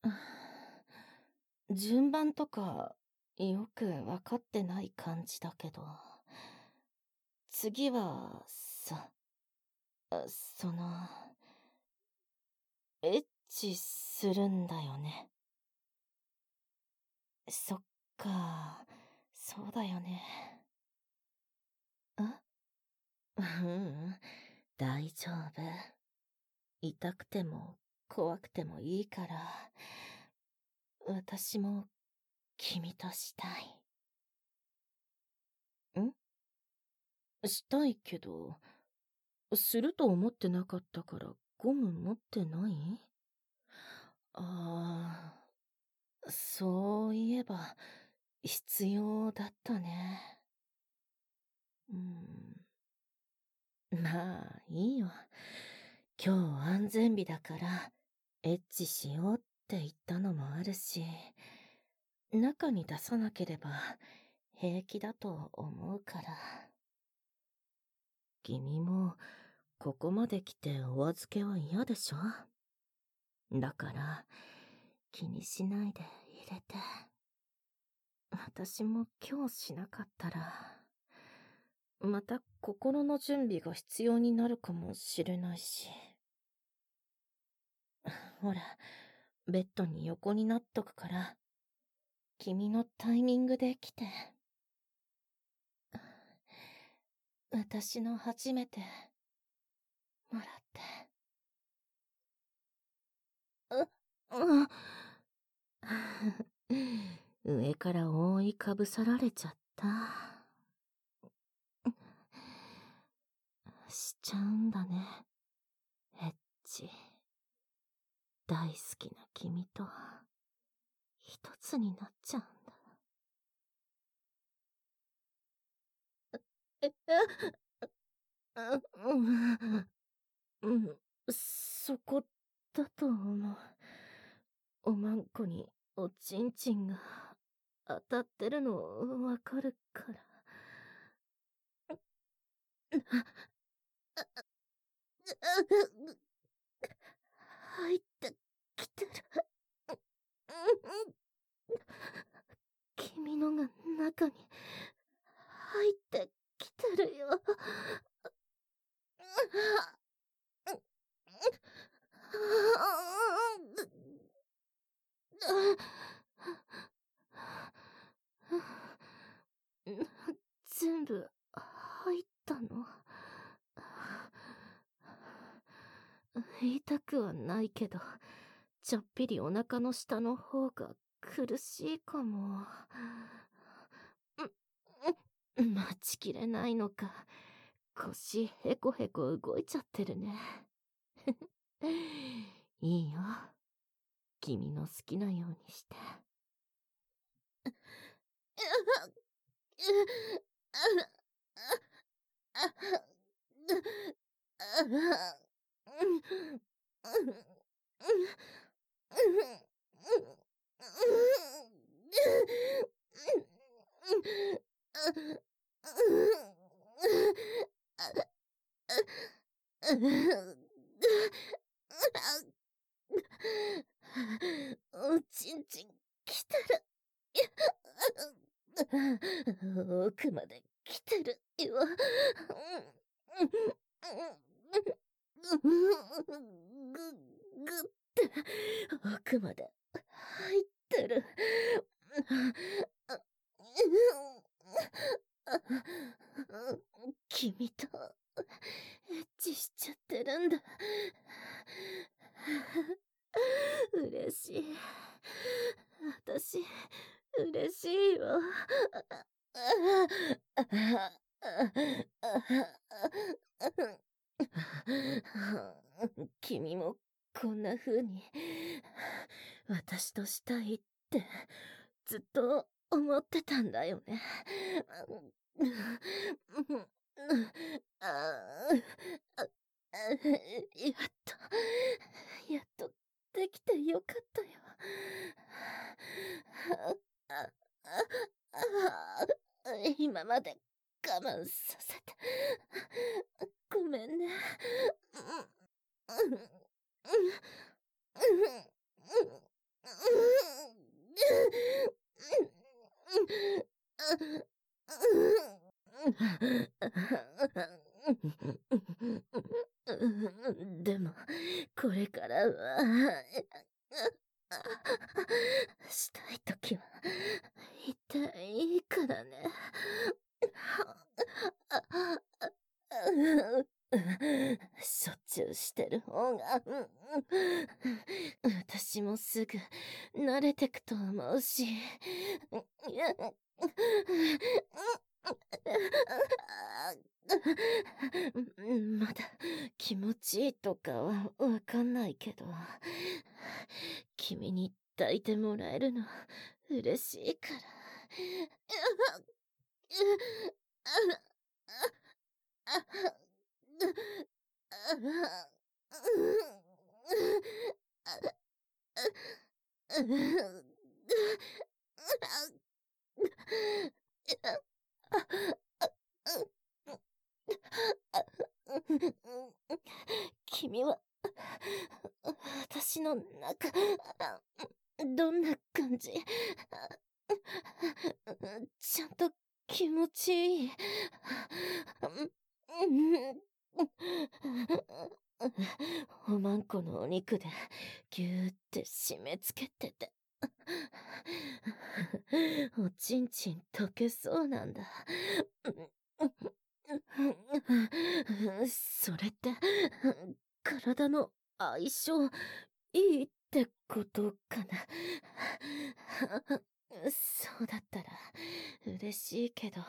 順番とか、よくわかってない感じだけど。次は、エッチするんだよね。そっか、そうだよね。あうん、大丈夫。痛くても怖くてもいいから、私も君としたい。したいけど、すると思ってなかったからゴム持ってない？ああ、そういえば、必要だったね。まあ、いいよ。今日安全日だから、エッチしようって言ったのもあるし、中に出さなければ平気だと思うから。君も、ここまで来てお預けは嫌でしょ？だから、気にしないで入れて。私も今日しなかったら、また心の準備が必要になるかもしれないし。ほら、ベッドに横になっとくから、君のタイミングで来て。私の初めて、もらって。上から覆いかぶさられちゃった。しちゃうんだね。エッチ。大好きな君と、一つになっちゃうんだ。うん、そこだと思う。おまんこにおちんちんが当たってるのわかるから。入ってきてる。君のが中に入ってきてるよ。全部入ったの？痛くはないけど、ちょっぴりお腹の下の方が苦しいかも。待ちきれないのか、腰へこへこ動いちゃってるね。いいよ。君の好きなようにして。おちんちん来てる。奥まで来てるよ。ぐって奥まで入ってる。君とエッチしちゃってるんだ。嬉しい。私、嬉しいわ。君もこんな風に私としたいってずっと思ってたんだよね。やっと、やっとできてよかったよ。今まで我慢させて、ごめんね。 でも、これからは、したいときは、言っていいからね。しょっちゅうしてる方が、私もすぐ慣れてくと思うし。まだ気持ちいいとかはわかんないけど、君に抱いてもらえるの嬉しいから。君は、私の中、どんな感じ？ちゃんと気持ちいい。おまんこのお肉でぎゅーって締め付けてて。おちんちん溶けそうなんだ。それって、体の相性いいってことかな。そうだったら嬉しいけど。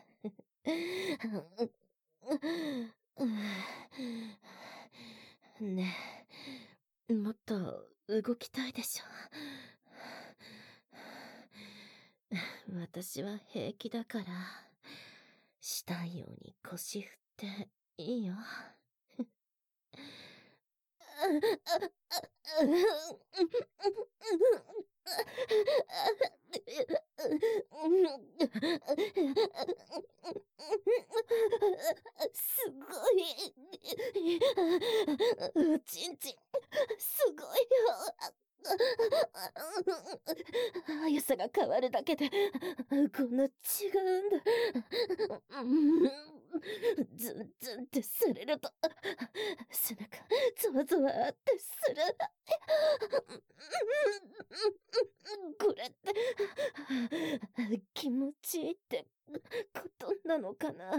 ねえ、もっと動きたいでしょ。私は平気だから、したいように腰振っていいよ。すごい。ちんちん、すごいよ。速さが変わるだけで、こんな違うんだ。ズンズンってされると、背中、ゾワゾワってする。これって、気持ちいいってことなのかな。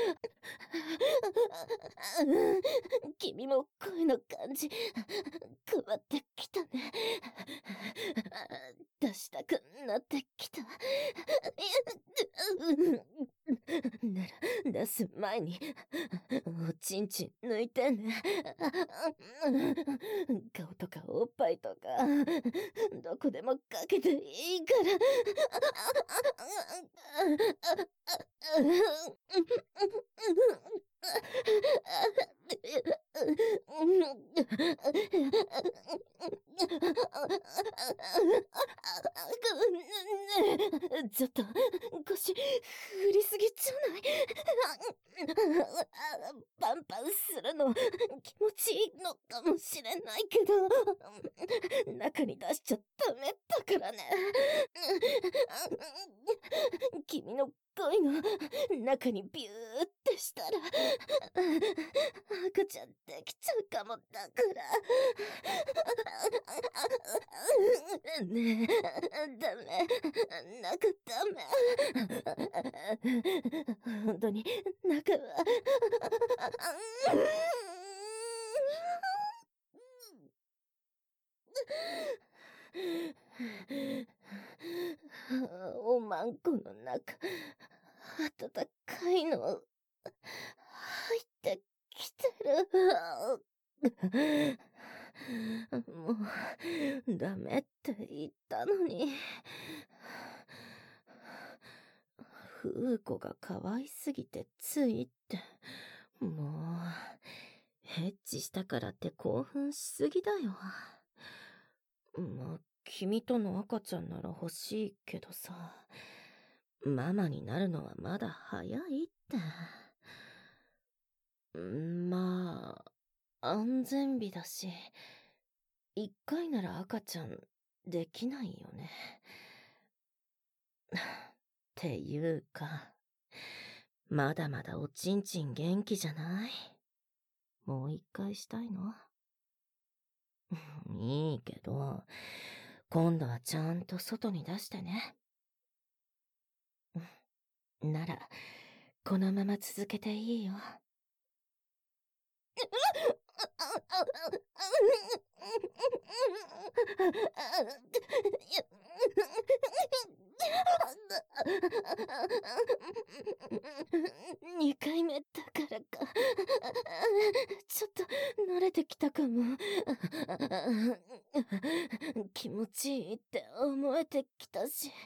君も声の感じ、変わってきたね。出したくなってきた。なら、出す前に、おちんちん抜いてね。顔とかおっぱいとか、どこでもかけていいから。ちょっと、腰、振りすぎじゃない？パンパンするの、気持ちいいのかもしれないけど、中に出しちゃダメだからね。君の恋の中にビューってしたら、赤ちゃんできちゃうかもだから。ねえ、ダメ。なんかダメ。本当に、中は。おまんこの中、暖かいの、入ってきてる。もう、ダメって言ったのに。フーコが可愛すぎてついって。もう、ヘッチしたからって興奮しすぎだよ。まあ、君との赤ちゃんなら欲しいけどさ、ママになるのはまだ早いって。まあ、安全日だし、一回なら赤ちゃんできないよね。 ていうか、まだまだおちんちん元気じゃない？もう一回したいの？いいけど、今度はちゃんと外に出してね。なら、このまま続けていいよ。2回目だからか。ちょっと慣れてきたかも。気持ちいいって思えてきたし。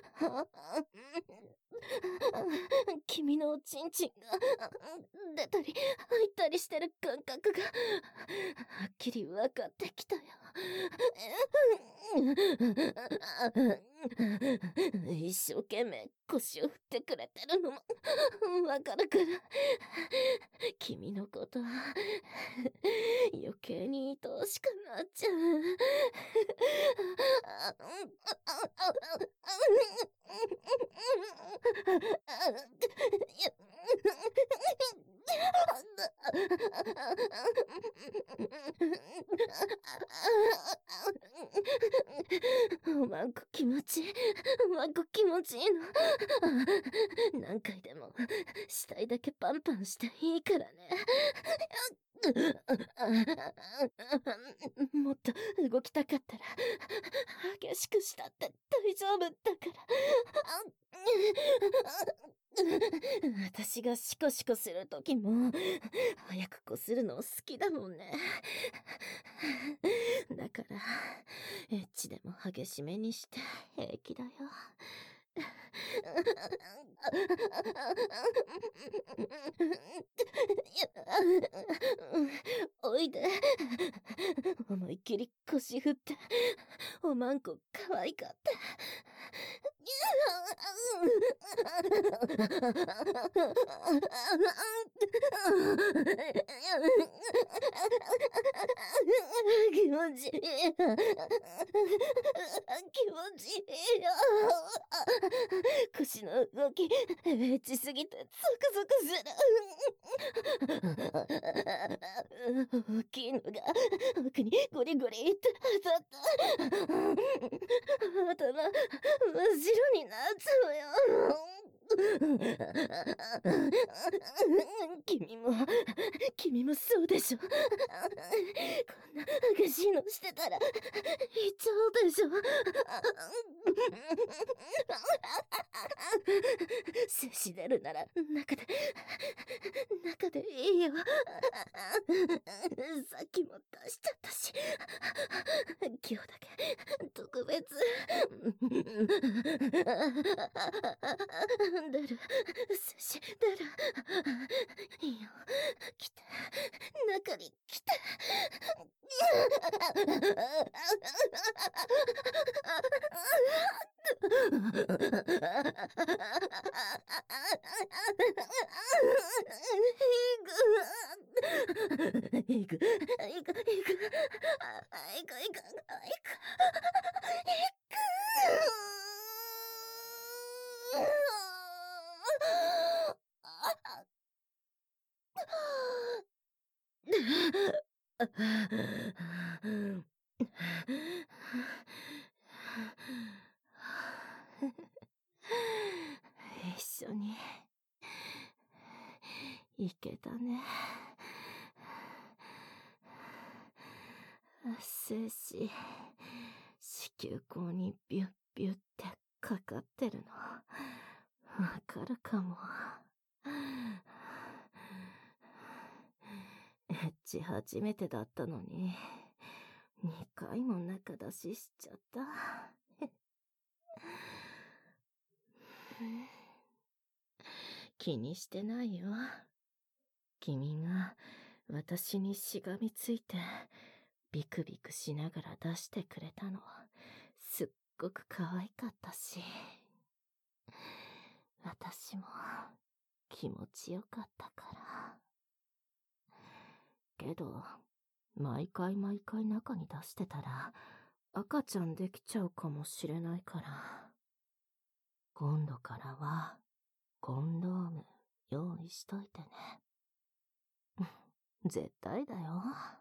君のおちんちんが出たり入ったりしてる感覚がはっきり分かってきたよ。一生懸命腰を振ってくれてるのもわかるから、君のこと余計に愛おしくなっちゃう。おまんこ気持ちいい。おまんこ気持ちいいの。何回でも死体だけパンパンしていいからね。もっと動きたかったら激しくしたって大丈夫だから。私がシコシコするときも早くこするの好きだもんね。だからエッチでも激しめにして平気だよ。おいで。思いっきり腰振って、おまんこ可愛かった。気持ちいい。気持ちいいよ。腰の動き、エッチすぎてゾクゾクする。大きいのが奥にゴリゴリって当たった。頭、真っ白になっちゃうよ。君も、君もそうでしょ。こんな激しいのしてたら、言っちゃうでしょ。精子出るなら、中でいいよ。さっきも出しちゃったし、今日だけ、特別。出る、精子出る。いいよ、来て、中に来て。いく。一緒に行けたね。精子、子宮口にビュッビュッってかかってるのわかるかも。エッチ初めてだったのに2回も中出ししちゃった。気にしてないよ。君が私にしがみついてビクビクしながら出してくれたのすっごく可愛かったし、私も気持ちよかったから。けど毎回中に出してたら赤ちゃんできちゃうかもしれないから、 今度からは、コンドーム用意しといてね。絶対だよ。